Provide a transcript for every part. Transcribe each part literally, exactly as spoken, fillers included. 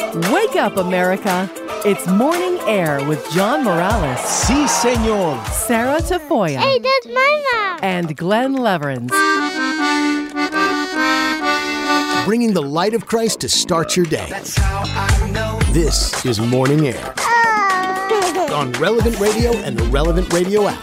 Wake up, America. It's Morning Air with John Morales. Si, senor. Sarah Tafoya. Hey, that's my mom. And Glenn Leverins. Bringing the light of Christ to start your day. That's how I know. This is Morning Air. Oh. On Relevant Radio and the Relevant Radio app.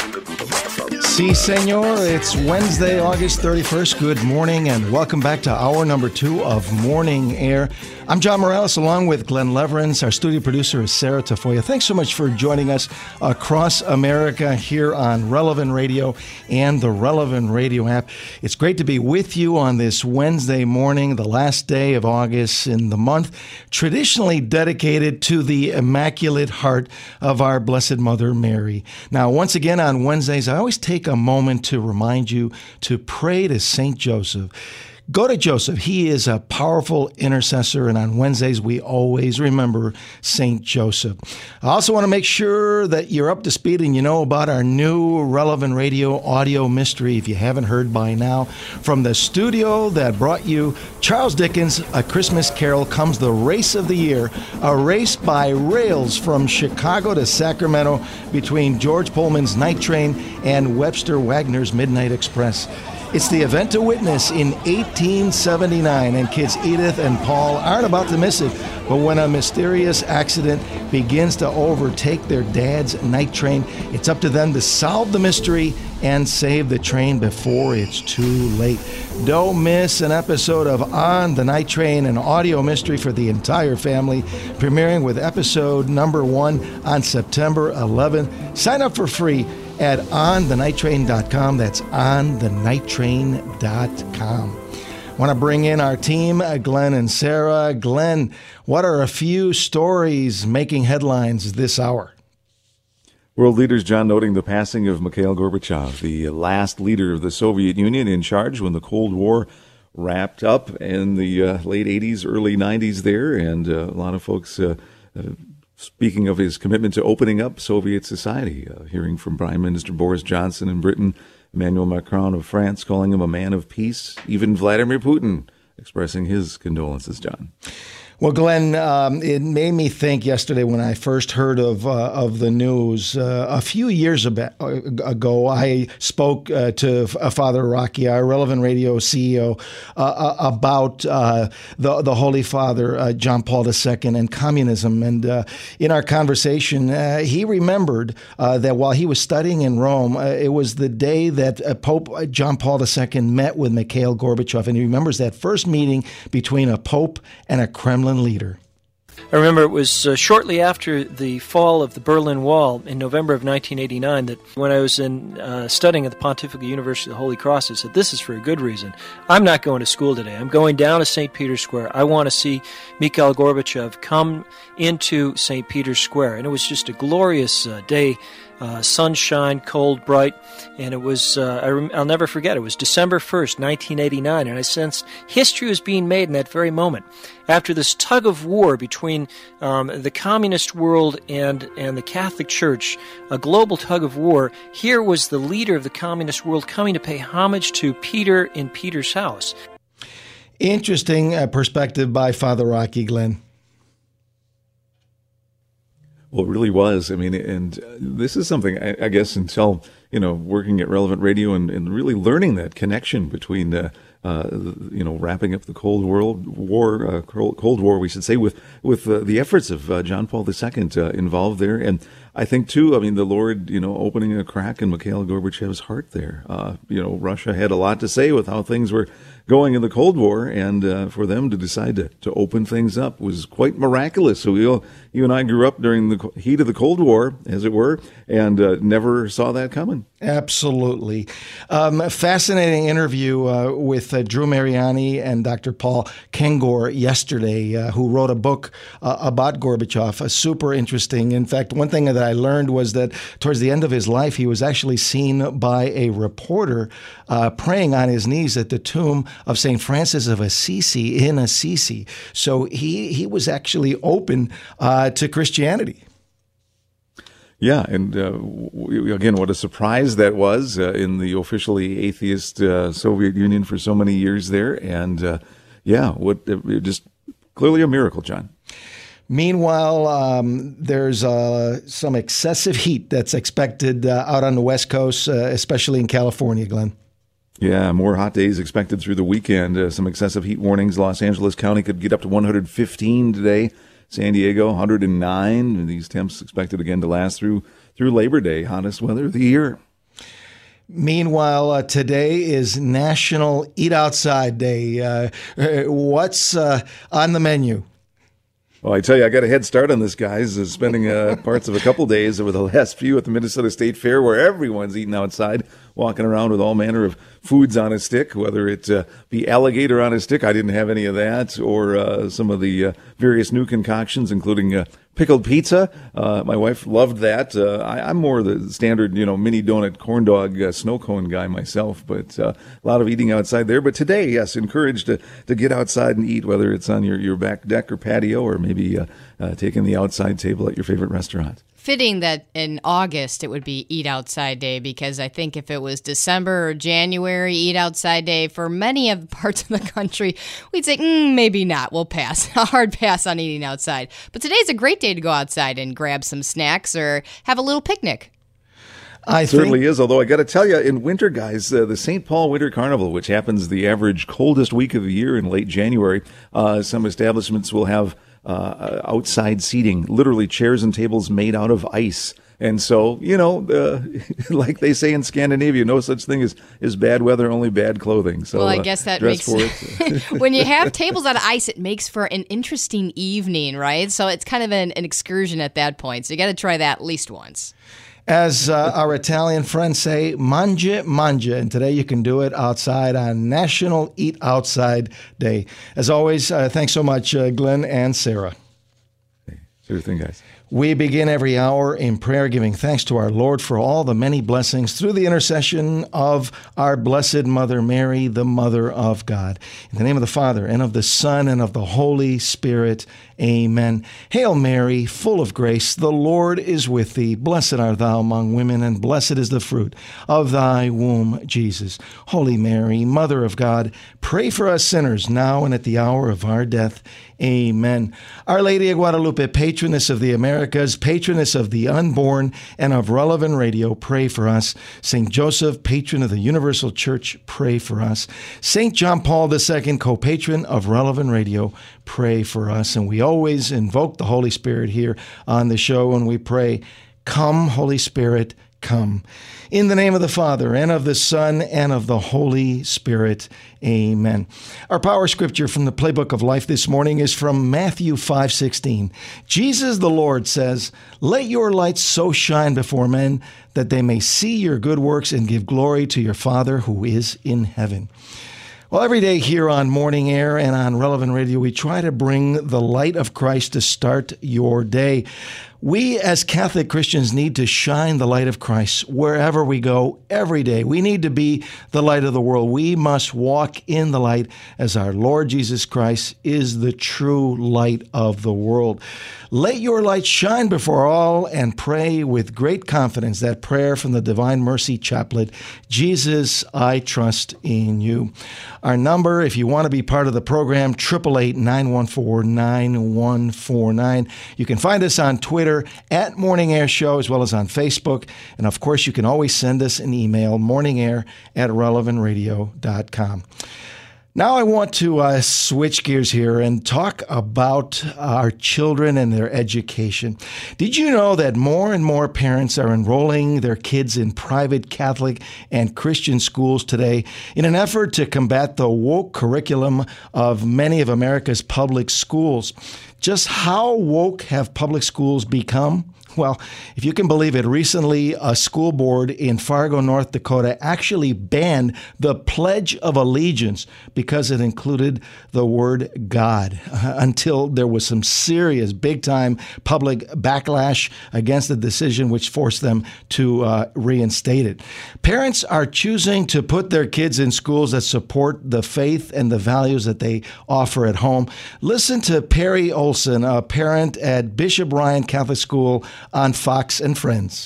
Si, senor. It's Wednesday, August thirty-first. Good morning and welcome back to hour number two of Morning Air. I'm John Morales along with Glenn Leverins. Our studio producer is Sarah Tafoya. Thanks so much for joining us across America here on Relevant Radio and the Relevant Radio app. It's great to be with you on this Wednesday morning, the last day of August in the month, traditionally dedicated to the Immaculate Heart of our Blessed Mother Mary. Now, once again on Wednesdays, I always take a moment to remind you to pray to Saint Joseph. Go to Joseph. He is a powerful intercessor, and on Wednesdays, we always remember Saint Joseph. I also want to make sure that you're up to speed and you know about our new Relevant Radio audio mystery, if you haven't heard by now. From the studio that brought you Charles Dickens' A Christmas Carol comes the race of the year, a race by rails from Chicago to Sacramento between George Pullman's Night Train and Webster Wagner's Midnight Express. It's the event to witness in eighteen seventy-nine, and kids Edith and Paul aren't about to miss it. But when a mysterious accident begins to overtake their dad's night train, it's up to them to solve the mystery and save the train before it's too late. Don't miss an episode of On the Night Train, an audio mystery for the entire family, premiering with episode number one on September eleventh. Sign up for free at on the night train dot com. That's on the night train dot com. Want to bring in our team, Glenn and Sarah. Glenn, what are a few stories making headlines this hour? World leaders, John, noting the passing of Mikhail Gorbachev, the last leader of the Soviet Union in charge when the Cold War wrapped up in the uh, late eighties, early nineties there, and uh, a lot of folks uh, uh, speaking of his commitment to opening up Soviet society, uh, hearing from Prime Minister Boris Johnson in Britain, Emmanuel Macron of France calling him a man of peace, even Vladimir Putin expressing his condolences, John. Well, Glenn, um, it made me think yesterday when I first heard of uh, of the news. Uh, a few years ago, I spoke uh, to uh, Father Rocky, our Relevant Radio C E O, uh, about uh, the the Holy Father, uh, John Paul the Second, and communism. And uh, in our conversation, uh, he remembered uh, that while he was studying in Rome, uh, it was the day that uh, Pope John Paul the Second met with Mikhail Gorbachev. And he remembers that first meeting between a Pope and a Kremlin leader. I remember it was uh, shortly after the fall of the Berlin Wall in November of nineteen eighty-nine that when I was in uh, studying at the Pontifical University of the Holy Cross, I said, this is for a good reason. I'm not going to school today. I'm going down to Saint Peter's Square. I want to see Mikhail Gorbachev come into Saint Peter's Square. And it was just a glorious uh, day. Uh, sunshine, cold, bright, and it was, uh, I rem- I'll never forget, it was December first, nineteen eighty-nine, and I sensed history was being made in that very moment. After this tug of war between um, the communist world and, and the Catholic Church, a global tug of war, here was the leader of the communist world coming to pay homage to Peter in Peter's house. Interesting uh, perspective by Father Rocky, Glenn. Well, it really was. I mean, and this is something, I, I guess, until, you know, working at Relevant Radio and, and really learning that connection between, uh, uh, you know, wrapping up the Cold World War, uh, Cold War, we should say, with with uh, the efforts of uh, John Paul the Second uh, involved there. And I think, too, I mean, the Lord, you know, opening a crack in Mikhail Gorbachev's heart there. Uh, you know, Russia had a lot to say with how things were going in the Cold War, and uh, for them to decide to, to open things up was quite miraculous. So we all, you and I grew up during the heat of the Cold War, as it were, and uh, never saw that coming. Absolutely. Um, a fascinating interview uh, with uh, Drew Mariani and Doctor Paul Kengor yesterday, uh, who wrote a book uh, about Gorbachev, uh, super interesting. In fact, one thing that I learned was that towards the end of his life, he was actually seen by a reporter uh, praying on his knees at the tomb of Saint Francis of Assisi in Assisi. So he, he was actually open uh, to Christianity. Yeah, and uh, w- again, what a surprise that was uh, in the officially atheist uh, Soviet Union for so many years there. And uh, yeah, what uh, just clearly a miracle, John. Meanwhile, um, there's uh, some excessive heat that's expected uh, out on the West Coast, uh, especially in California, Glenn. Yeah, more hot days expected through the weekend. Uh, some excessive heat warnings. Los Angeles County could get up to one hundred fifteen today. San Diego, one hundred nine. And these temps expected again to last through through Labor Day. Hottest weather of the year. Meanwhile, uh, today is National Eat Outside Day. Uh, what's uh, on the menu? Well, I tell you, I got a head start on this, guys. Uh, spending uh, parts of a couple days over the last few at the Minnesota State Fair, where everyone's eating outside, walking around with all manner of foods on a stick, whether it uh, be alligator on a stick. I didn't have any of that, or uh, some of the uh, various new concoctions, including uh, pickled pizza. Uh, my wife loved that. Uh, I, I'm more the standard, you know, mini donut corn dog uh, snow cone guy myself, but uh, a lot of eating outside there. But today, yes, encouraged to, to get outside and eat, whether it's on your, your back deck or patio, or maybe uh, uh, taking the outside table at your favorite restaurant. Fitting that in August it would be Eat Outside Day, because I think if it was December or January, Eat Outside Day, for many of the parts of the country, we'd say, mm, maybe not. We'll pass. A hard pass on eating outside. But today's a great day to go outside and grab some snacks or have a little picnic. I It certainly think, is, although I got to tell you, in winter, guys, uh, the Saint Paul Winter Carnival, which happens the average coldest week of the year in late January, uh, some establishments will have uh, outside seating, literally chairs and tables made out of ice. And so, you know, uh, like they say in Scandinavia, no such thing as, as bad weather, only bad clothing. So, well, I uh, guess that dress makes for it. when you have tables out of ice, it makes for an interesting evening, right? So it's kind of an, an excursion at that point. So you got to try that at least once. as uh, our Italian friends say, mangia, mangia. And today you can do it outside on National Eat Outside Day. As always, uh, thanks so much, uh, Glenn and Sarah. Sure thing, guys. We begin every hour in prayer, giving thanks to our Lord for all the many blessings through the intercession of our Blessed Mother Mary, the Mother of God. In the name of the Father, and of the Son, and of the Holy Spirit, amen. Hail Mary, full of grace, the Lord is with thee. Blessed art thou among women, and blessed is the fruit of thy womb, Jesus. Holy Mary, Mother of God, pray for us sinners, now and at the hour of our death. Amen. Our Lady of Guadalupe, patroness of the Americas, patroness of the unborn and of Relevant Radio, pray for us. Saint Joseph, patron of the Universal Church, pray for us. Saint John Paul the Second, co-patron of Relevant Radio, pray for us. And we always invoke the Holy Spirit here on the show, and we pray, come, Holy Spirit, come. In the name of the Father, and of the Son, and of the Holy Spirit. Amen. Our power scripture from the Playbook of Life this morning is from Matthew five sixteen. Jesus the Lord says, "Let your light so shine before men that they may see your good works and give glory to your Father who is in heaven." Well, every day here on Morning Air and on Relevant Radio, we try to bring the light of Christ to start your day. We as Catholic Christians need to shine the light of Christ wherever we go every day. We need to be the light of the world. We must walk in the light as our Lord Jesus Christ is the true light of the world. Let your light shine before all, and pray with great confidence that prayer from the Divine Mercy Chaplet, Jesus, I trust in you. Our number, if you want to be part of the program, eight eight eight, nine one four, nine one four nine. You can find us on Twitter at Morning Air Show, as well as on Facebook. And of course, you can always send us an email, morningair at relevant radio dot com. Now I want to uh, switch gears here and talk about our children and their education. Did you know that more and more parents are enrolling their kids in private Catholic and Christian schools today in an effort to combat the woke curriculum of many of America's public schools? Just how woke have public schools become? Well, if you can believe it, recently a school board in Fargo, North Dakota actually banned the Pledge of Allegiance because it included the word God, uh, until there was some serious, big-time public backlash against the decision, which forced them to uh, reinstate it. Parents are choosing to put their kids in schools that support the faith and the values that they offer at home. Listen to Perry Olson, a parent at Bishop Ryan Catholic School, on Fox and Friends.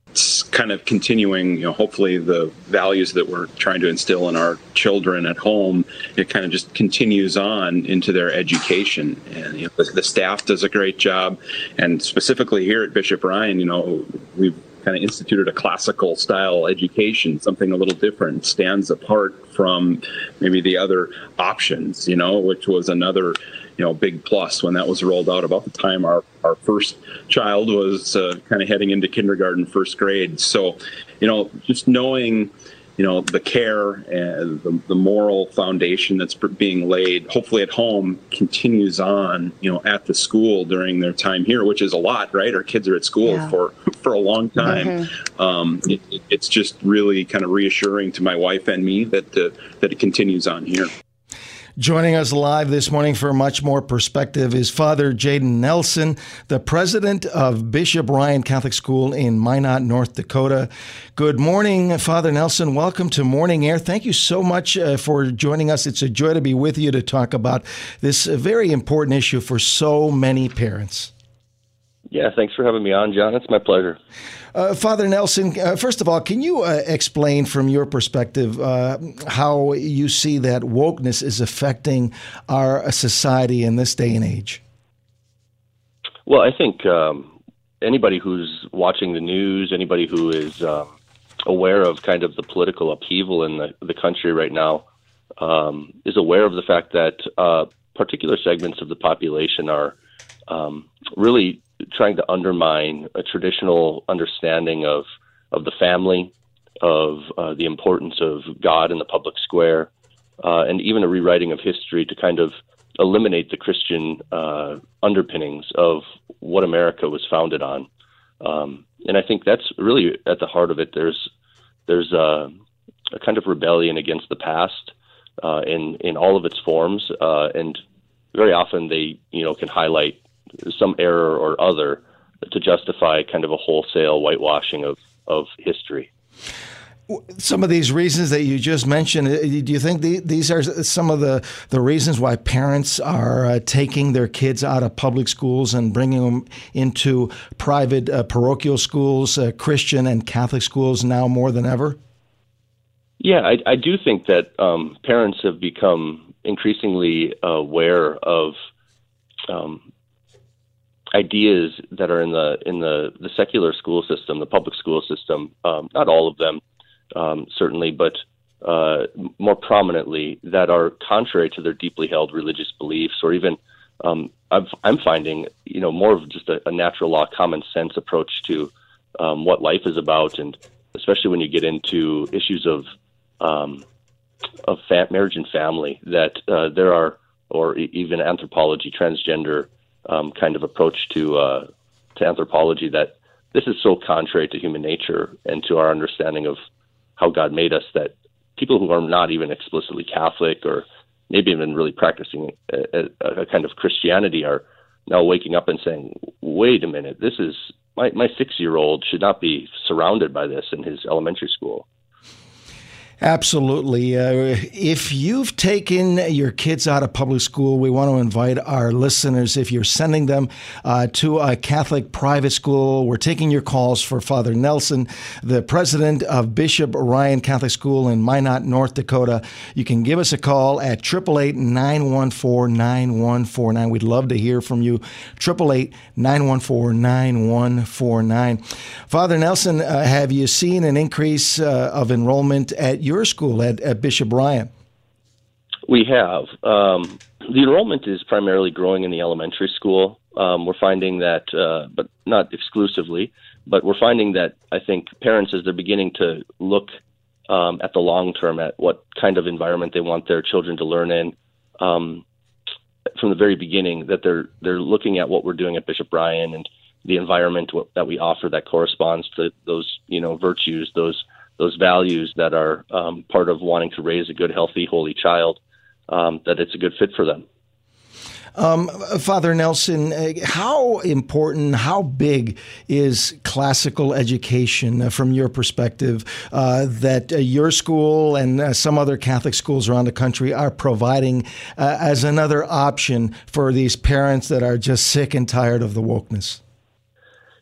it's kind of continuing, you know, hopefully the values that we're trying to instill in our children at home, it kind of just continues on into their education. And you know, the, the staff does a great job. And specifically here at Bishop Ryan, you know, we've kind of instituted a classical style education, something a little different, stands apart from maybe the other options, you know, which was another, you know, big plus when that was rolled out about the time our, our first child was uh, kind of heading into kindergarten, first grade. So, you know, just knowing, you know, the care and the, the moral foundation that's being laid, hopefully at home, continues on, you know, at the school during their time here, which is a lot, right? Our kids are at school yeah. for, for a long time. Mm-hmm. Um, it, it's just really kind of reassuring to my wife and me that, uh, that it continues on here. Joining us live this morning for much more perspective is Father Jaden Nelson, the president of Bishop Ryan Catholic School in Minot, North Dakota. Good morning, Father Nelson. Welcome to Morning Air. Thank you so much uh, for joining us. It's a joy to be with you to talk about this uh, very important issue for so many parents. Yeah, thanks for having me on, John. It's my pleasure. Uh, Father Nelson, uh, first of all, can you uh, explain from your perspective uh, how you see that wokeness is affecting our society in this day and age? Well, I think um, anybody who's watching the news, anybody who is um, aware of kind of the political upheaval in the, the country right now, um, is aware of the fact that uh, particular segments of the population are um, really trying to undermine a traditional understanding of, of the family, of uh, the importance of God in the public square, uh, and even a rewriting of history to kind of eliminate the Christian uh, underpinnings of what America was founded on. Um, and I think that's really at the heart of it. There's there's a, a kind of rebellion against the past uh, in in all of its forms, uh, and very often they you know can highlight some error or other to justify kind of a wholesale whitewashing of, of history. Some of these reasons that you just mentioned, do you think the, these are some of the, the reasons why parents are uh, taking their kids out of public schools and bringing them into private uh, parochial schools, uh, Christian and Catholic schools now more than ever? Yeah, I, I do think that um, parents have become increasingly aware of um, ideas that are in the in the, the secular school system, the public school system, um, not all of them, um, certainly, but uh, more prominently, that are contrary to their deeply held religious beliefs, or even um, I've, I'm finding, you know, more of just a, a natural law, common sense approach to um, what life is about, and especially when you get into issues of um, of fa- marriage and family, that uh, there are, or even anthropology, transgender Um, kind of approach to uh, to anthropology, that this is so contrary to human nature and to our understanding of how God made us, that people who are not even explicitly Catholic or maybe even really practicing a, a, a kind of Christianity are now waking up and saying, wait a minute, this is my, my six-year-old should not be surrounded by this in his elementary school. Absolutely. Uh, if you've taken your kids out of public school, we want to invite our listeners, if you're sending them uh, to a Catholic private school, we're taking your calls for Father Nelson, the president of Bishop Ryan Catholic School in Minot, North Dakota. You can give us a call at eight eight eight, nine one four, nine one four nine. We'd love to hear from you. eight eight eight, nine one four, nine one four nine. Father Nelson, uh, have you seen an increase uh, of enrollment at your school at, at Bishop Ryan? We have. Um, the enrollment is primarily growing in the elementary school. Um, we're finding that, uh, but not exclusively, but we're finding that I think parents, as they're beginning to look um, at the long term, at what kind of environment they want their children to learn in, um, from the very beginning, that they're they're looking at what we're doing at Bishop Ryan and the environment that we offer that corresponds to those, you know, virtues, those those values that are um, part of wanting to raise a good, healthy, holy child, um, that it's a good fit for them. Um, Father Nelson, uh, how important, how big is classical education uh, from your perspective uh, that uh, your school and uh, some other Catholic schools around the country are providing uh, as another option for these parents that are just sick and tired of the wokeness?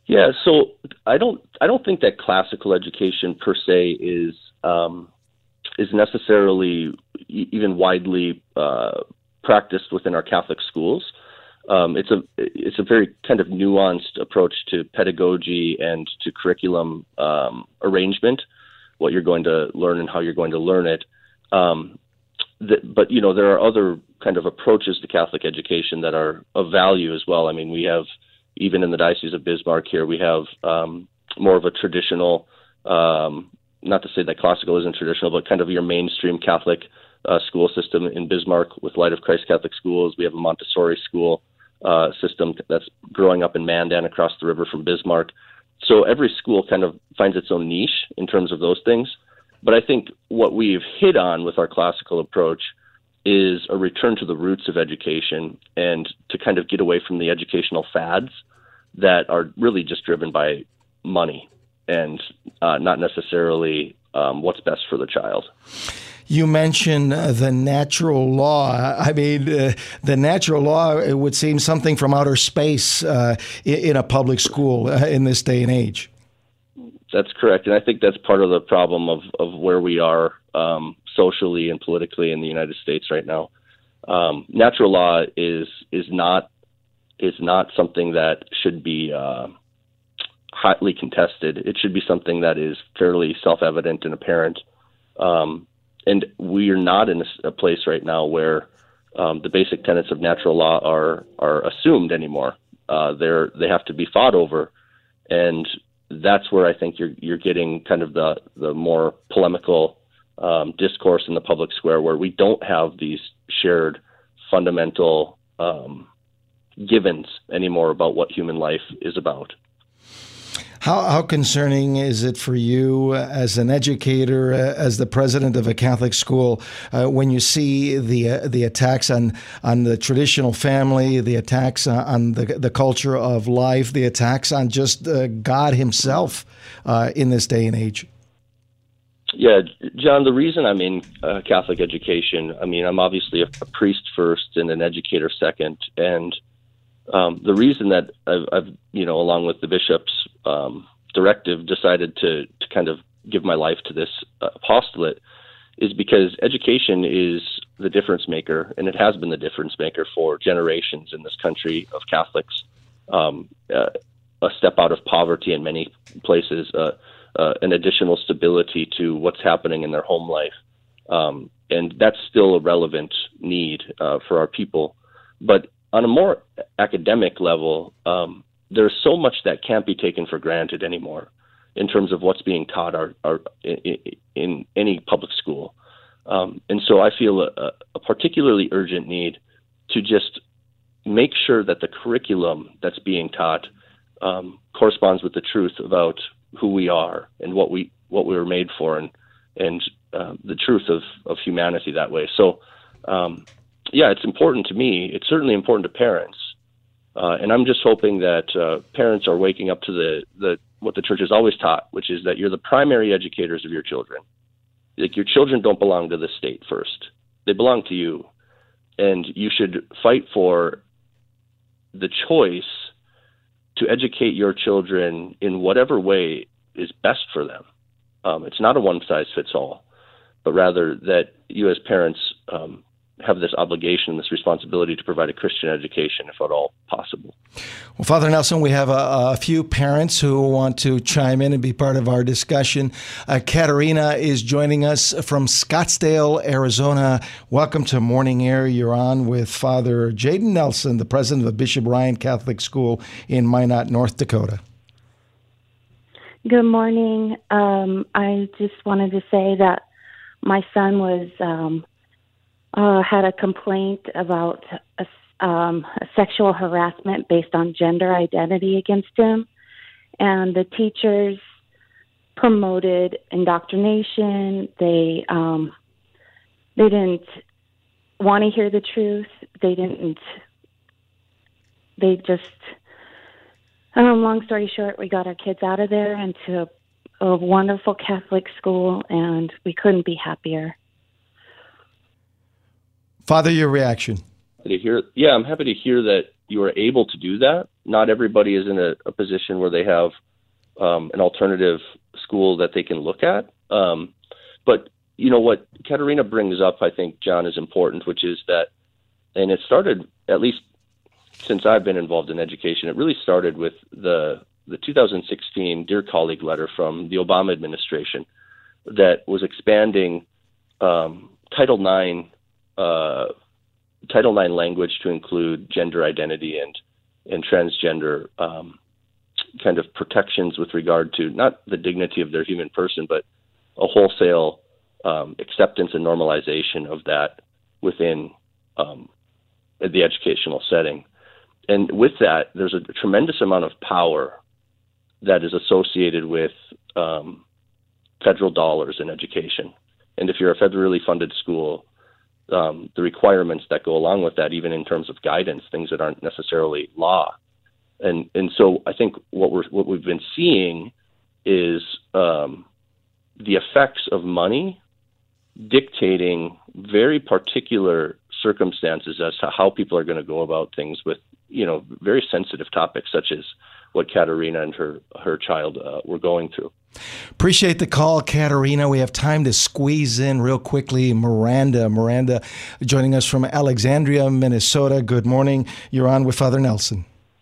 Yeah, so I don't I don't think that classical education per se is um, is necessarily even widely uh, practiced within our Catholic schools. Um, it's a it's a very kind of nuanced approach to pedagogy and to curriculum um, arrangement, what you're going to learn and how you're going to learn it. Um, the, but you know, there are other kind of approaches to Catholic education that are of value as well. I mean, we have, even in the Diocese of Bismarck here, we have um, more of a traditional, um, not to say that classical isn't traditional, but kind of your mainstream Catholic uh, school system in Bismarck with Light of Christ Catholic schools. We have a Montessori school uh, system that's growing up in Mandan across the river from Bismarck. So every school kind of finds its own niche in terms of those things. But I think what we've hit on with our classical approach is a return to the roots of education and to kind of get away from the educational fads that are really just driven by money and uh, not necessarily um, what's best for the child. You mentioned uh, the natural law. I mean, uh, the natural law, it would seem something from outer space uh, in, in a public school uh, in this day and age. That's correct. And I think that's part of the problem of, of where we are um, socially and politically in the United States right now. Um, natural law is is not is not something that should be uh, hotly contested. It should be something that is fairly self-evident and apparent. Um, and we are not in a, a place right now where um, the basic tenets of natural law are are assumed anymore. Uh, they're they have to be fought over, and that's where I think you're you're getting kind of the the more polemical um, discourse in the public square, where we don't have these shared fundamental um, givens anymore about what human life is about. How, how concerning is it for you as an educator, uh, as the president of a Catholic school, uh, when you see the uh, the attacks on, on the traditional family, the attacks on the the culture of life, the attacks on just uh, God himself uh, in this day and age? Yeah, John, the reason I'm in uh, Catholic education, I mean, I'm obviously a, a priest first and an educator second, and Um, the reason that I've, I've, you know, along with the bishop's um, directive, decided to, to kind of give my life to this uh, apostolate is because education is the difference maker, and it has been the difference maker for generations in this country of Catholics. Um, uh, a step out of poverty in many places, uh, uh, an additional stability to what's happening in their home life. Um, and that's still a relevant need uh, for our people. But on a more academic level, um, there's so much that can't be taken for granted anymore in terms of what's being taught our, our, in, in any public school. Um, and so I feel a, a particularly urgent need to just make sure that the curriculum that's being taught um, corresponds with the truth about who we are and what we what we were made for, and and uh, the truth of, of humanity that way. So, um, yeah, it's important to me. It's certainly important to parents, uh, and I'm just hoping that uh, parents are waking up to the, the what the church has always taught, which is that you're the primary educators of your children. Like, your children don't belong to the state first; they belong to you, and you should fight for the choice to educate your children in whatever way is best for them. Um, it's not a one-size-fits-all, but rather that you as parents um, have this obligation, this responsibility to provide a Christian education, if at all possible. Well, Father Nelson, we have a, a few parents who want to chime in and be part of our discussion. Uh, Katerina is joining us from Scottsdale, Arizona. Welcome to Morning Air. You're on with Father Jaden Nelson, the president of Bishop Ryan Catholic School in Minot, North Dakota. Good morning. Um, I just wanted to say that my son was um, uh, had a complaint about a, um, a sexual harassment based on gender identity against him, and the teachers promoted indoctrination. They um, they didn't want to hear the truth. They didn't. They just. Um, long story short, we got our kids out of there into a, a wonderful Catholic school, and we couldn't be happier. Father, your reaction? To hear, yeah, I'm happy to hear that you are able to do that. Not everybody is in a, a position where they have um, an alternative school that they can look at. Um, but, you know, what Katerina brings up, I think, John, is important, which is that, and it started, at least since I've been involved in education, it really started with the the two thousand sixteen Dear Colleague letter from the Obama administration that was expanding um, Title nine uh, Title nine language to include gender identity and and transgender um, kind of protections with regard to not the dignity of their human person, but a wholesale um, acceptance and normalization of that within um, the educational setting. And with that, there's a tremendous amount of power that is associated with um, federal dollars in education. And if you're a federally funded school, um, the requirements that go along with that, even in terms of guidance, things that aren't necessarily law. And and so I think what we're what we've been seeing is um, the effects of money dictating very particular circumstances as to how people are going to go about things with, you know, very sensitive topics such as what Katerina and her her child uh, were going through. Appreciate the call, Katerina. We have time to squeeze in real quickly Miranda. Miranda joining us from Alexandria, Minnesota. Good morning. You're on with Father Nelson.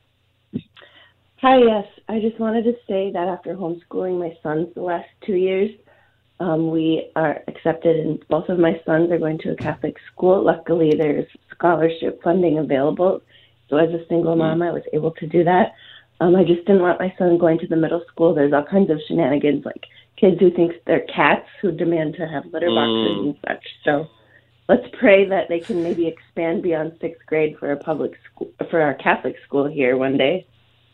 Hi, yes. I just wanted to say that after homeschooling my sons the last two years, um, we are accepted, and both of my sons are going to a Catholic school. Luckily, there's scholarship funding available. So as a single mom, I was able to do that. Um, I just didn't want my son going to the middle school. There's all kinds of shenanigans, like kids who think they're cats who demand to have litter boxes mm. and such. So let's pray that they can maybe expand beyond sixth grade for a public school, for our Catholic school here one day.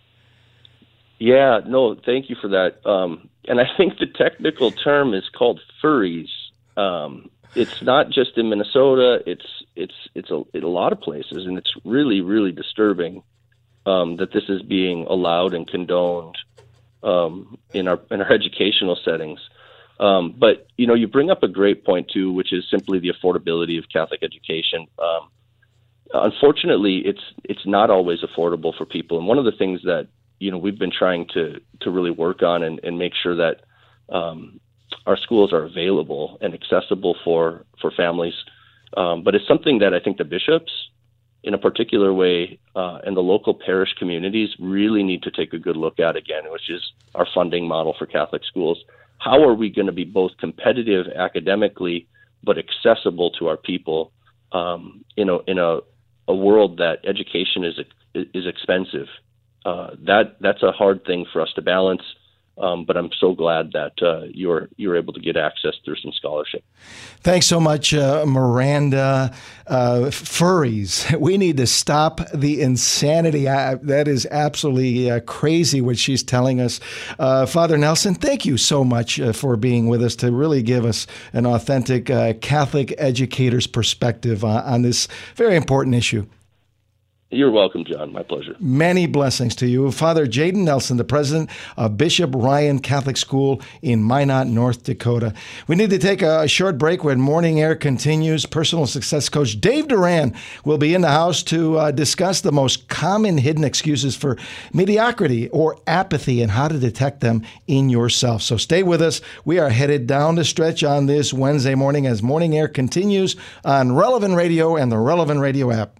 Yeah, no, thank you for that. Um, and I think the technical term is called furries. Um, it's not just in Minnesota. It's it's it's a, in a lot of places, and it's really, really disturbing um, that this is being allowed and condoned um, in our in our educational settings. Um, but you know, you bring up a great point too, which is simply the affordability of Catholic education. Um, unfortunately, it's it's not always affordable for people, and one of the things that you know, we've been trying to, to really work on and, and make sure that um, our schools are available and accessible for, for families. Um, but it's something that I think the bishops, in a particular way, uh, and the local parish communities really need to take a good look at again, which is our funding model for Catholic schools. How are we going to be both competitive academically, but accessible to our people um, in a in a, a world that education is is expensive? Uh, that that's a hard thing for us to balance, um, but I'm so glad that uh, you're you're able to get access through some scholarship. Thanks so much, uh, Miranda. Uh, furries, we need to stop the insanity. I, that is absolutely uh, crazy what she's telling us. Uh, Father Nelson, thank you so much uh, for being with us to really give us an authentic uh, Catholic educator's perspective on, on this very important issue. You're welcome, John. My pleasure. Many blessings to you. Father Jaden Nelson, the president of Bishop Ryan Catholic School in Minot, North Dakota. We need to take a short break when Morning Air continues. Personal success coach Dave Duran will be in the house to uh, discuss the most common hidden excuses for mediocrity or apathy and how to detect them in yourself. So stay with us. We are headed down the stretch on this Wednesday morning as Morning Air continues on Relevant Radio and the Relevant Radio app.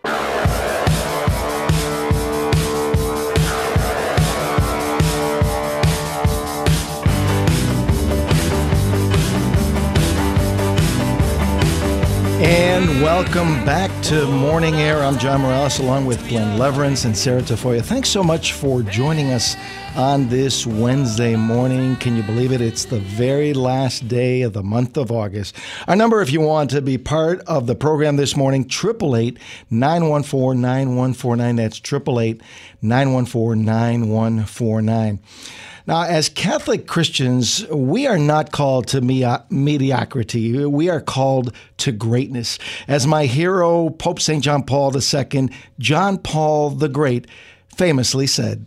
And welcome back to Morning Air. I'm John Morales along with Glenn Leverance and Sarah Tafoya. Thanks so much for joining us on this Wednesday morning. Can you believe it? It's the very last day of the month of August. Our number, if you want to be part of the program this morning, eight eight eight, nine one four, nine one four nine. That's eight eight eight, nine one four, nine one four nine. Now, as Catholic Christians, we are not called to me- mediocrity. We are called to greatness. As my hero, Pope Saint John Paul the Second, John Paul the Great, famously said,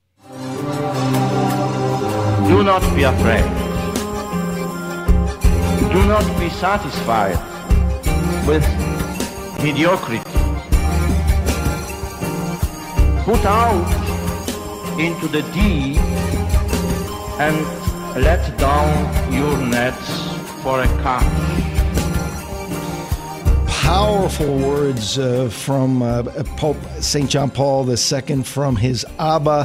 "Do not be afraid. Do not be satisfied with mediocrity. Put out into the deep and let down your nets for a catch. Powerful words uh, from uh, Pope Saint John Paul the Second from his Abba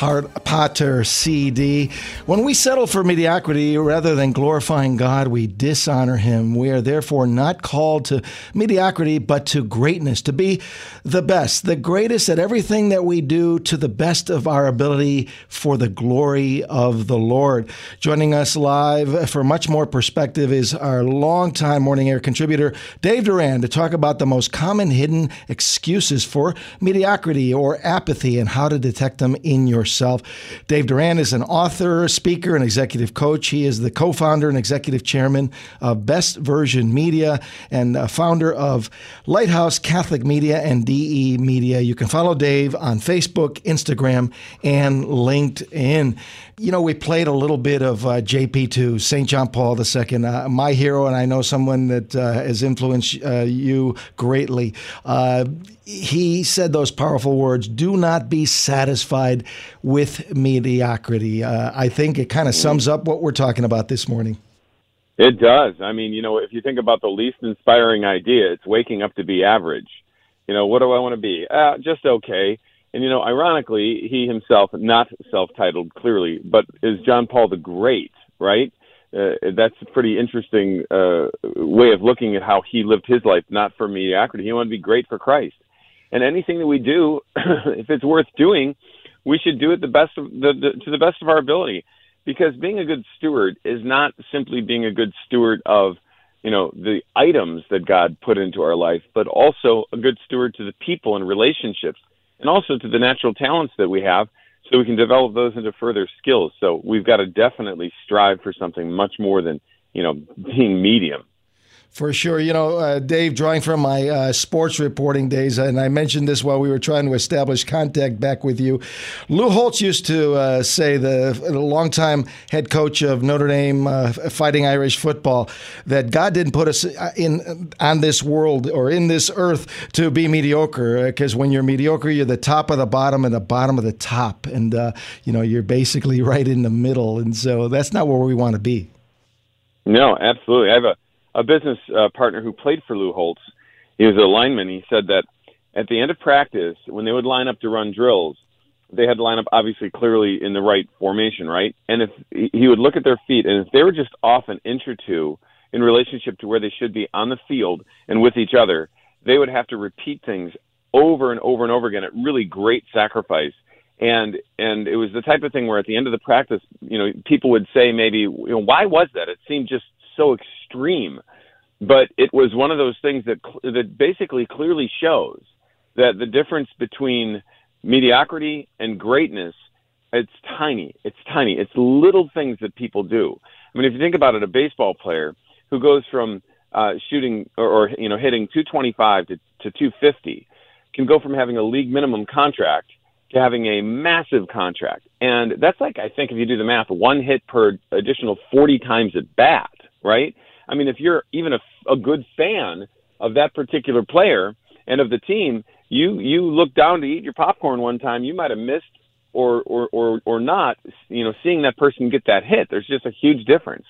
Pater C D. When we settle for mediocrity rather than glorifying God, we dishonor him. We are therefore not called to mediocrity, but to greatness, to be the best, the greatest at everything that we do to the best of our ability for the glory of the Lord. Joining us live for much more perspective is our longtime Morning Air contributor, Dave Duran, to talk about the most common hidden excuses for mediocrity or apathy and how to detect them in yourself. Dave Duran is an author, speaker, and executive coach. He is the co-founder and executive chairman of Best Version Media and uh, founder of Lighthouse Catholic Media and D E Media. You can follow Dave on Facebook, Instagram, and LinkedIn. You know, we played a little bit of uh, J P two, Saint John Paul the Second, uh, my hero, and I know someone that uh, has influenced uh, you greatly. Uh, he said those powerful words, do not be satisfied with mediocrity. Uh, I think it kind of sums up what we're talking about this morning. It does. I mean, you know, if you think about the least inspiring idea, it's waking up to be average. You know, what do I want to be? Uh, just okay. And, you know, ironically, he himself, not self-titled clearly, but is John Paul the Great, right? Uh, that's a pretty interesting uh, way of looking at how he lived his life, not for mediocrity. He wanted to be great for Christ. And anything that we do, if it's worth doing, we should do it the best of the, the, to the best of our ability. Because being a good steward is not simply being a good steward of, you know, the items that God put into our life, but also a good steward to the people and relationships, and also to the natural talents that we have, so we can develop those into further skills. So we've got to definitely strive for something much more than, you know, being medium. For sure. You know, uh, Dave, drawing from my uh, sports reporting days, and I mentioned this while we were trying to establish contact back with you, Lou Holtz used to uh, say, the, the longtime head coach of Notre Dame uh, Fighting Irish football, that God didn't put us in on this world or in this earth to be mediocre, because uh, when you're mediocre, you're the top of the bottom and the bottom of the top. And, uh, you know, you're basically right in the middle. And so that's not where we want to be. No, absolutely. I have a A business uh, partner who played for Lou Holtz. He was a lineman. He said that at the end of practice, when they would line up to run drills, they had to line up obviously clearly in the right formation, right? And if he would look at their feet, and if they were just off an inch or two in relationship to where they should be on the field and with each other, they would have to repeat things over and over and over again at really great sacrifice. And and it was the type of thing where at the end of the practice, you know, people would say maybe, you know, why was that? It seemed just so extreme. But it was one of those things that that basically clearly shows that the difference between mediocrity and greatness, it's tiny. It's tiny. It's little things that people do. I mean, if you think about it, a baseball player who goes from uh, shooting or, or you know hitting two twenty-five to, to two fifty can go from having a league minimum contract to having a massive contract. And that's like, I think if you do the math, one hit per additional forty times at bat, right? I mean, if you're even a, a good fan of that particular player and of the team, you you look down to eat your popcorn one time, you might have missed or or or, or not, you know, seeing that person get that hit. There's just a huge difference.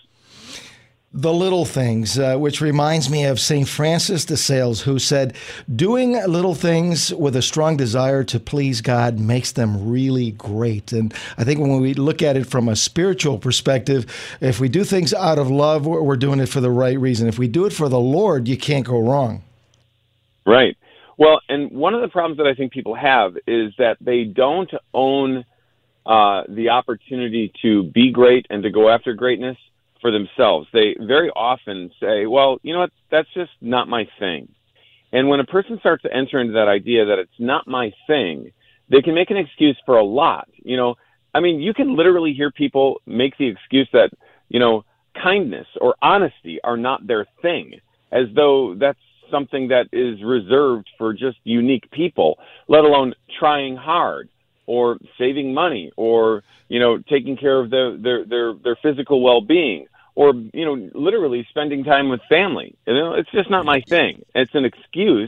The little things, uh, which reminds me of Saint Francis de Sales, who said, doing little things with a strong desire to please God makes them really great. And I think when we look at it from a spiritual perspective, if we do things out of love, we're doing it for the right reason. If we do it for the Lord, you can't go wrong. Right. Well, and one of the problems that I think people have is that they don't own uh, the opportunity to be great and to go after greatness for themselves. They very often say, well, you know what, that's just not my thing. And when a person starts to enter into that idea that it's not my thing, they can make an excuse for a lot. You know, I mean, you can literally hear people make the excuse that, you know, kindness or honesty are not their thing, as though that's something that is reserved for just unique people, let alone trying hard or saving money, or, you know, taking care of their, their, their, their physical well-being, or, you know, literally spending time with family. You know, it's just not my thing. It's an excuse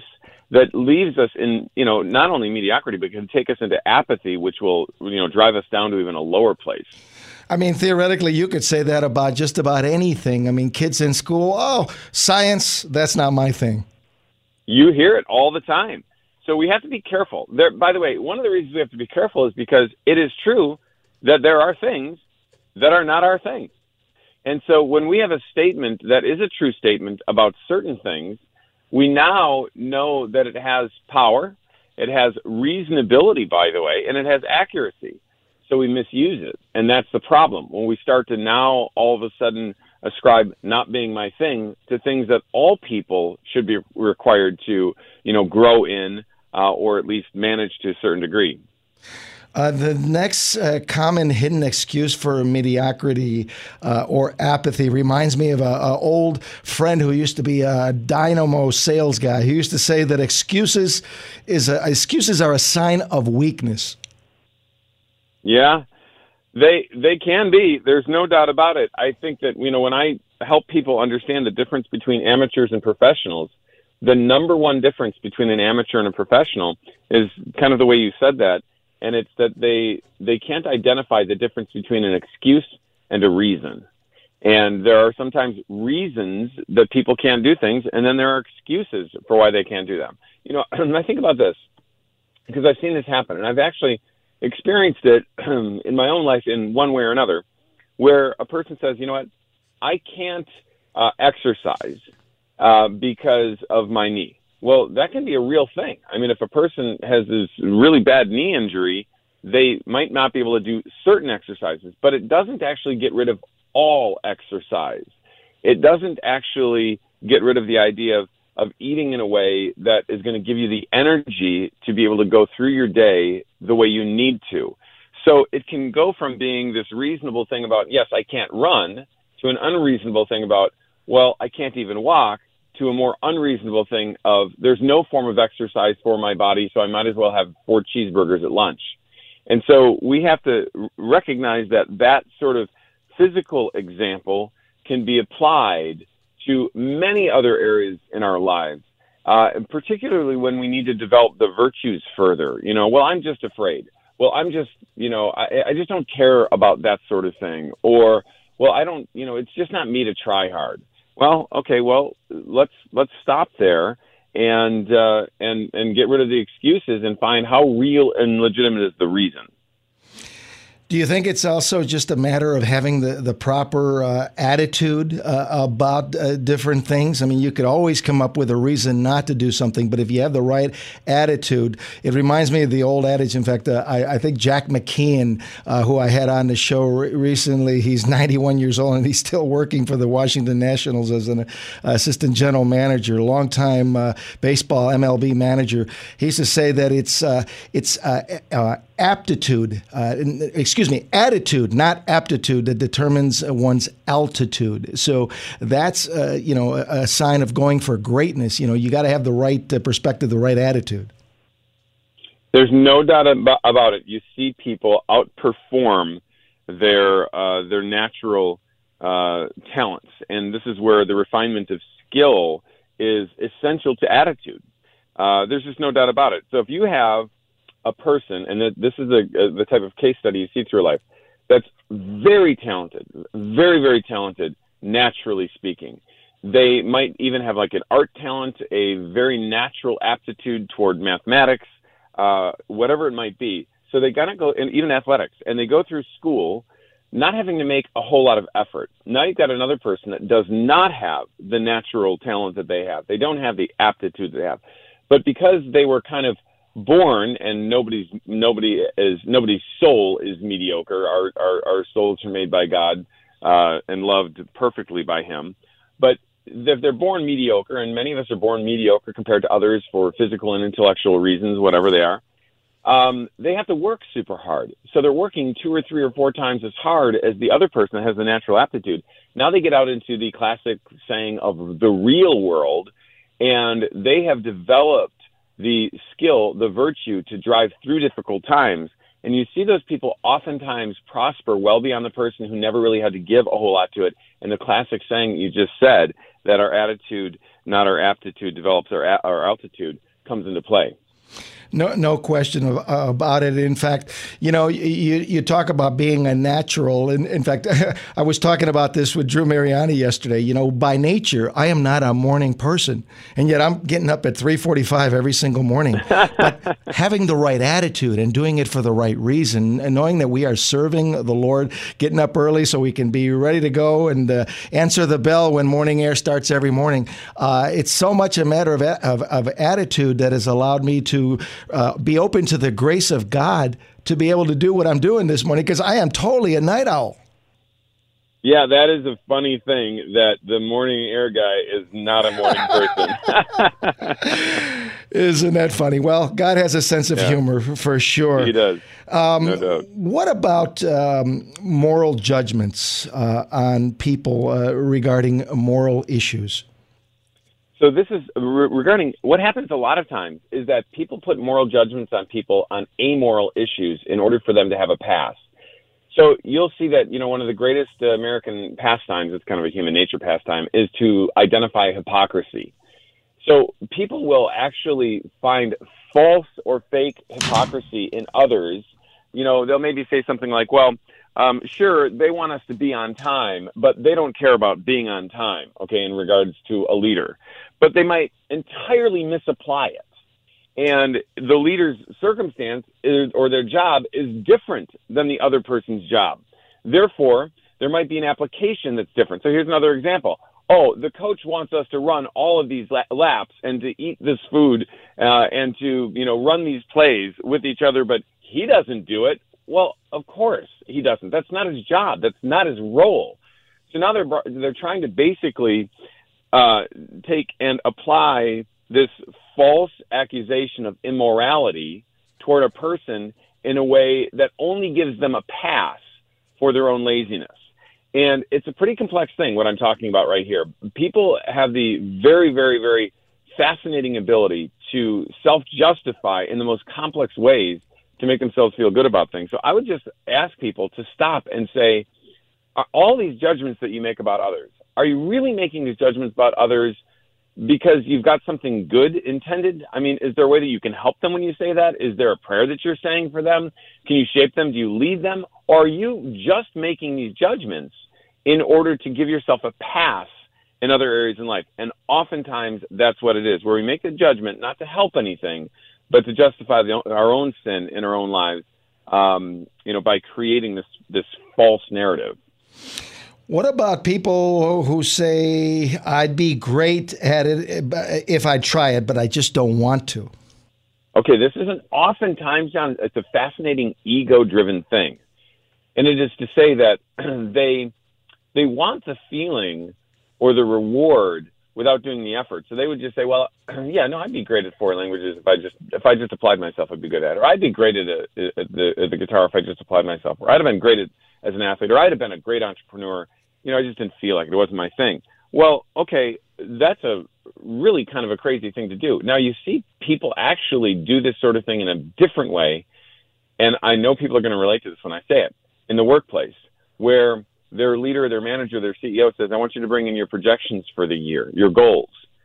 that leaves us in, you know, not only mediocrity, but can take us into apathy, which will, you know, drive us down to even a lower place. I mean, theoretically, you could say that about just about anything. I mean, kids in school, oh, science, that's not my thing. You hear it all the time. So we have to be careful. There, by the way, one of the reasons we have to be careful is because it is true that there are things that are not our thing. And so when we have a statement that is a true statement about certain things, we now know that it has power, it has reasonability, by the way, and it has accuracy. So we misuse it. And that's the problem. When we start to now all of a sudden ascribe not being my thing to things that all people should be required to, you know, grow in uh, or at least manage to a certain degree. Uh, the next uh, common hidden excuse for mediocrity uh, or apathy reminds me of an old friend who used to be a dynamo sales guy. He used to say that excuses is a, excuses are a sign of weakness. Yeah, they they can be. There's no doubt about it. I think that, you know, when I help people understand the difference between amateurs and professionals, the number one difference between an amateur and a professional is kind of the way you said that. And it's that they they can't identify the difference between an excuse and a reason. And there are sometimes reasons that people can't do things, and then there are excuses for why they can't do them. You know, I think about this because I've seen this happen, and I've actually experienced it in my own life in one way or another, where a person says, you know what, I can't uh, exercise uh, because of my knee. Well, that can be a real thing. I mean, if a person has this really bad knee injury, they might not be able to do certain exercises, but it doesn't actually get rid of all exercise. It doesn't actually get rid of the idea of, of eating in a way that is going to give you the energy to be able to go through your day the way you need to. So it can go from being this reasonable thing about, yes, I can't run, to an unreasonable thing about, well, I can't even walk, to a more unreasonable thing of there's no form of exercise for my body, so I might as well have four cheeseburgers at lunch. And so we have to recognize that that sort of physical example can be applied to many other areas in our lives, uh, and particularly when we need to develop the virtues further. You know, well, I'm just afraid. Well, I'm just, you know, I, I just don't care about that sort of thing. Or, well, I don't, you know, it's just not me to try hard. Well, okay, well, let's let's stop there and uh, and and get rid of the excuses and find how real and legitimate is the reason. Do you think it's also just a matter of having the, the proper uh, attitude uh, about uh, different things? I mean, you could always come up with a reason not to do something, but if you have the right attitude, it reminds me of the old adage. In fact, uh, I, I think Jack McKeon, uh, who I had on the show re- recently, he's ninety-one years old and he's still working for the Washington Nationals as an uh, assistant general manager, longtime uh, baseball M L B manager. He used to say that it's uh, it's uh, uh, aptitude, uh, excuse me, attitude, not aptitude, that determines one's altitude. So that's, uh, you know, a, a sign of going for greatness. You know, you got to have the right uh, perspective, the right attitude. There's no doubt about it. You see people outperform their uh, their natural uh, talents, and this is where the refinement of skill is essential to attitude. Uh, there's just no doubt about it. So if you have a person, and this is a, a, the type of case study you see through life, that's very talented, very, very talented, naturally speaking. They might even have like an art talent, a very natural aptitude toward mathematics, uh, whatever it might be. So they got to go, and even athletics, and they go through school not having to make a whole lot of effort. Now you've got another person that does not have the natural talent that they have. They don't have the aptitude they have. But because they were kind of born, and nobody's nobody is nobody's soul is mediocre. Our our, our souls are made by God uh, and loved perfectly by Him. But if they're born mediocre, and many of us are born mediocre compared to others for physical and intellectual reasons, whatever they are, um, they have to work super hard. So they're working two or three or four times as hard as the other person that has the natural aptitude. Now they get out into the classic saying of the real world, and they have developed the skill, the virtue to drive through difficult times. And you see those people oftentimes prosper well beyond the person who never really had to give a whole lot to it. And the classic saying you just said, that our attitude, not our aptitude, develops our, our altitude. comes into play. No, no question of, uh, about it. In fact, you know, you you talk about being a natural. In, in fact, I was talking about this with Drew Mariani yesterday. You know, by nature, I am not a morning person, and yet I'm getting up at three forty-five every single morning. But having the right attitude and doing it for the right reason, and knowing that we are serving the Lord, getting up early so we can be ready to go and uh, answer the bell when morning air starts every morning. Uh, it's so much a matter of, of of attitude that has allowed me to Uh, be open to the grace of God to be able to do what I'm doing this morning, because I am totally a night owl. Yeah, that is a funny thing, that the morning air guy is not a morning person. Isn't that funny? Well, God has a sense of Yeah. humor for sure. He does. Um, No doubt. What about um, moral judgments uh, on people uh, regarding moral issues? So this is re- regarding what happens a lot of times is that people put moral judgments on people on amoral issues in order for them to have a pass. So you'll see that, you know, one of the greatest uh, American pastimes, it's kind of a human nature pastime, is to identify hypocrisy. So people will actually find false or fake hypocrisy in others. You know, they'll maybe say something like, well, Um, sure, they want us to be on time, but they don't care about being on time, okay, in regards to a leader. But they might entirely misapply it. And the leader's circumstance is, or their job is different than the other person's job. Therefore, there might be an application that's different. So here's another example. Oh, the coach wants us to run all of these la- laps and to eat this food uh, and to, you know, run these plays with each other, but he doesn't do it. Well, of course he doesn't. That's not his job. That's not his role. So now they're they're trying to basically uh, take and apply this false accusation of immorality toward a person in a way that only gives them a pass for their own laziness. And it's a pretty complex thing, what I'm talking about right here. People have the very, very, very fascinating ability to self-justify in the most complex ways to make themselves feel good about things. So I would just ask people to stop and say, are all these judgments that you make about others, are you really making these judgments about others because you've got something good intended? I mean, is there a way that you can help them when you say that? Is there a prayer that you're saying for them? Can you shape them? Do you lead them? Or are you just making these judgments in order to give yourself a pass in other areas in life? And oftentimes that's what it is, where we make a judgment not to help anything, but to justify the, our own sin in our own lives, um, you know, by creating this this false narrative. What about people who say, I'd be great at it if I try it, but I just don't want to? Okay, this is an oftentimes, John, it's a fascinating ego-driven thing. And it is to say that they they want the feeling or the reward without doing the effort. So they would just say, well, yeah, no, I'd be great at foreign languages if I just if I just applied myself, I'd be good at it. Or I'd be great at, a, at, the, at the guitar if I just applied myself. Or I'd have been great at, as an athlete. Or I'd have been a great entrepreneur. You know, I just didn't feel like it. It wasn't my thing. Well, okay, that's a really kind of a crazy thing to do. Now, you see people actually do this sort of thing in a different way, and I know people are going to relate to this when I say it, in the workplace, where their leader, their manager, their C E O says, I want you to bring in your projections for the year, your goals.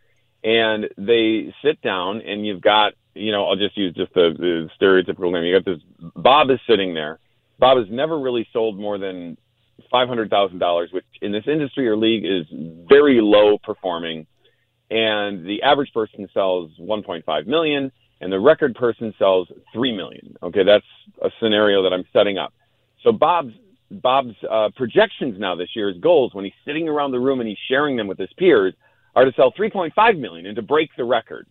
And they sit down, and you've got, you know, I'll just use just the, the stereotypical name. You got this, Bob is sitting there. Bob has never really sold more than five hundred thousand dollars, which in this industry or league is very low performing. And the average person sells one point five million dollars, and the record person sells three million dollars. Okay, that's a scenario that I'm setting up. So Bob's Bob's uh, projections now this year, his goals, when he's sitting around the room and he's sharing them with his peers, are to sell three point five million dollars and to break the record.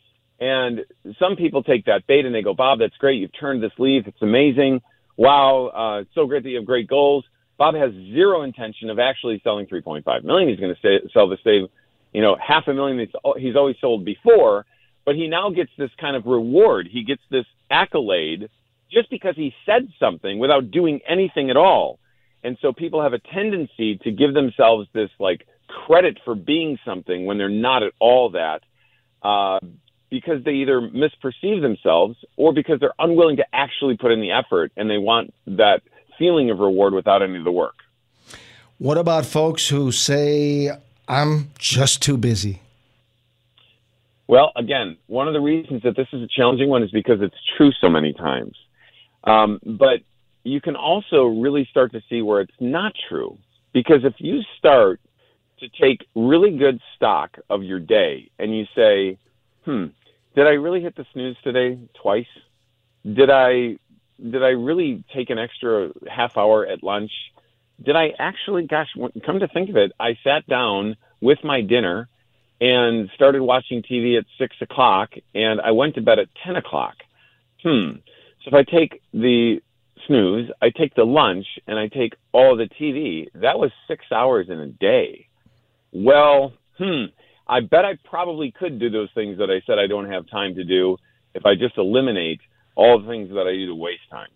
And some people take that bait and they go, Bob, that's great. You've turned this leaf. It's amazing. Wow, uh, it's so great that you have great goals. Bob has zero intention of actually selling three point five million dollars. He's going to say, sell the same, you know, half a million that he's always sold before, but he now gets this kind of reward. He gets this accolade just because he said something without doing anything at all. And so people have a tendency to give themselves this like credit for being something when they're not at all that, uh, because they either misperceive themselves or because they're unwilling to actually put in the effort and they want that feeling of reward without any of the work. What about folks who say, I'm just too busy? Well, again, one of the reasons that this is a challenging one is because it's true so many times. Um, but you can also really start to see where it's not true. Because if you start to take really good stock of your day and you say, hmm, did I really hit the snooze today twice? Did I did I really take an extra half hour at lunch? Did I actually, gosh, come to think of it, I sat down with my dinner and started watching T V at six o'clock, and I went to bed at ten o'clock. Hmm. So if I take the snooze, I take the lunch, and I take all of the T V, that was six hours in a day. Well, hmm, I bet I probably could do those things that I said I don't have time to do if I just eliminate all the things that I do to waste time.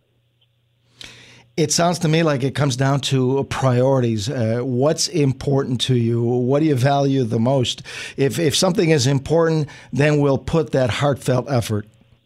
It sounds to me like it comes down to priorities. Uh, what's important to you? What do you value the most? If if something is important, then we'll put that heartfelt effort.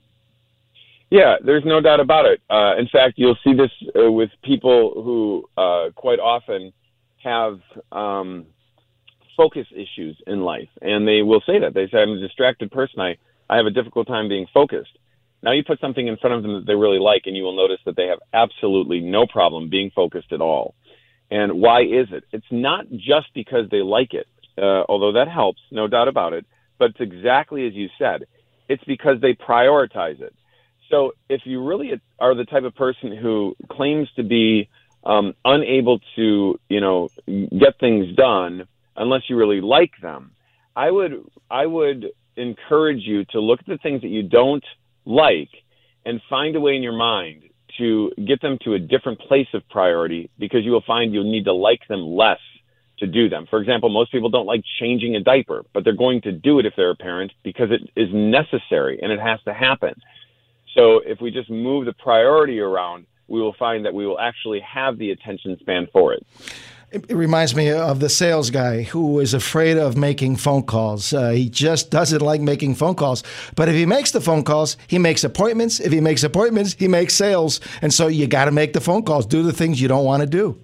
Yeah, there's no doubt about it. Uh, in fact, you'll see this uh, with people who uh, quite often have um, focus issues in life. And they will say that. They say, I'm a distracted person. I, I have a difficult time being focused. Now you put something in front of them that they really like, and you will notice that they have absolutely no problem being focused at all. And why is it? It's not just because they like it, uh, although that helps, no doubt about it, but it's exactly as you said. It's because they prioritize it. So if you really are the type of person who claims to be um, unable to, you know, get things done unless you really like them, I would I would encourage you to look at the things that you don't like and find a way in your mind to get them to a different place of priority, because you will find you'll need to like them less to do them. For example, most people don't like changing a diaper, but they're going to do it if they're a parent because it is necessary and it has to happen. So if we just move the priority around, we will find that we will actually have the attention span for it. It reminds me of the sales guy who is afraid of making phone calls. Uh, he just doesn't like making phone calls. But if he makes the phone calls, he makes appointments. If he makes appointments, he makes sales. And so you got to make the phone calls. Do the things you don't want to do.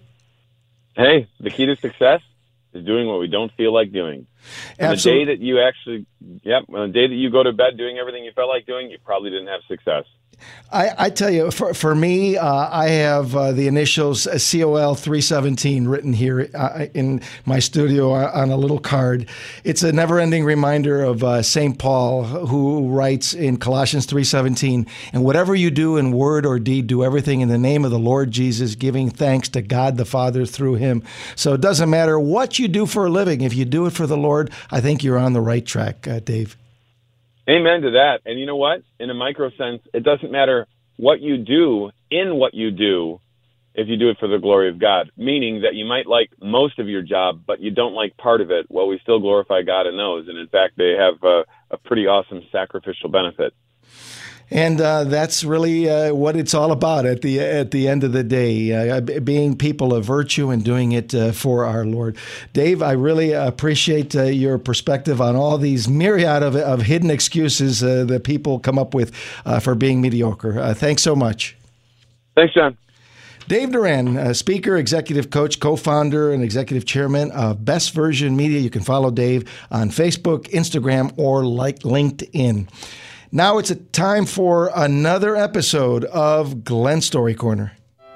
Hey, the key to success is doing what we don't feel like doing. And the day that you actually, yep, on the day that you go to bed doing everything you felt like doing, you probably didn't have success. I, I tell you, for, for me, uh, I have uh, the initials C O L three seventeen written here uh, in my studio on a little card. It's a never-ending reminder of uh, Saint Paul, who writes in Colossians three seventeen, and whatever you do in word or deed, do everything in the name of the Lord Jesus, giving thanks to God the Father through him. So it doesn't matter what you do for a living. If you do it for the Lord, I think you're on the right track, uh, Dave. Amen to that. And you know what? In a micro sense, it doesn't matter what you do in what you do if you do it for the glory of God, meaning that you might like most of your job, but you don't like part of it. Well, we still glorify God in those. And in fact, they have a, a pretty awesome sacrificial benefit. And uh, that's really uh, what it's all about at the at the end of the day, uh, being people of virtue and doing it uh, for our Lord. Dave, I really appreciate uh, your perspective on all these myriad of, of hidden excuses uh, that people come up with uh, for being mediocre. Uh, thanks so much. Thanks, John. Dave Duran, uh, speaker, executive coach, co-founder, and executive chairman of Best Version Media. You can follow Dave on Facebook, Instagram, or like LinkedIn. Now it's a time for another episode of Glenn Story Corner.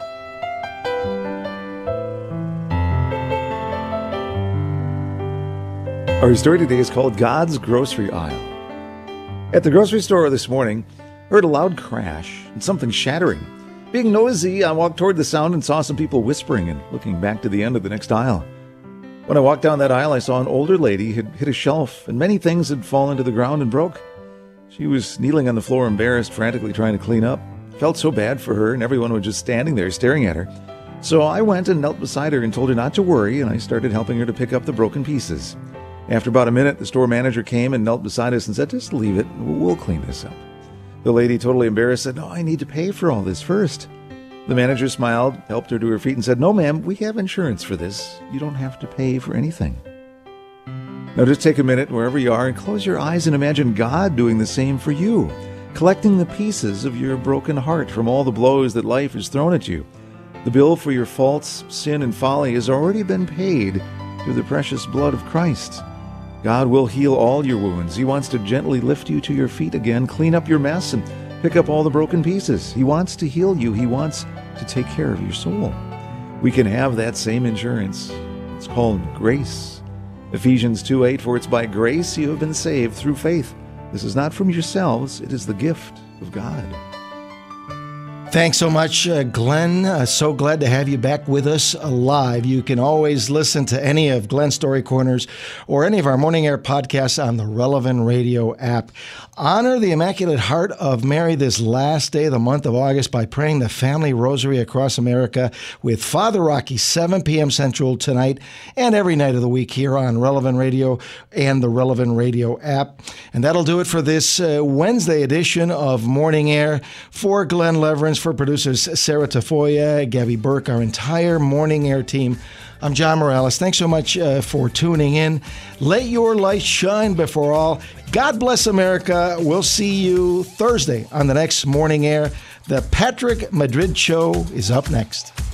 Our story today is called God's Grocery Aisle. At the grocery store this morning, I heard a loud crash and something shattering. Being nosy, I walked toward the sound and saw some people whispering and looking back to the end of the next aisle. When I walked down that aisle, I saw an older lady had hit a shelf and many things had fallen to the ground and broke. She was kneeling on the floor, embarrassed, frantically trying to clean up. Felt so bad for her, and everyone was just standing there staring at her. So I went and knelt beside her and told her not to worry, and I started helping her to pick up the broken pieces. After about a minute, the store manager came and knelt beside us and said, "Just leave it, we'll clean this up." The lady, totally embarrassed, said, "No, I need to pay for all this first." The manager smiled, helped her to her feet, and said, "No, ma'am, we have insurance for this. You don't have to pay for anything." Now just take a minute wherever you are and close your eyes and imagine God doing the same for you, collecting the pieces of your broken heart from all the blows that life has thrown at you. The bill for your faults, sin, and folly has already been paid through the precious blood of Christ. God will heal all your wounds. He wants to gently lift you to your feet again, clean up your mess, and pick up all the broken pieces. He wants to heal you. He wants to take care of your soul. We can have that same insurance. It's called grace. Ephesians two eight, for it's by grace you have been saved through faith. This is not from yourselves. It is the gift of God. Thanks so much, uh, Glenn. Uh, so glad to have you back with us live. You can always listen to any of Glenn's Story Corners or any of our Morning Air podcasts on the Relevant Radio app. Honor the Immaculate Heart of Mary this last day of the month of August by praying the Family Rosary across America with Father Rocky, seven p.m. Central tonight and every night of the week here on Relevant Radio and the Relevant Radio app. And that'll do it for this uh, Wednesday edition of Morning Air. For Glenn Leverance, for producers Sarah Tafoya, Gabby Burke, our entire Morning Air team, I'm John Morales. Thanks so much uh, for tuning in. Let your light shine before all. God bless America. We'll see you Thursday on the next Morning Air. The Patrick Madrid Show is up next.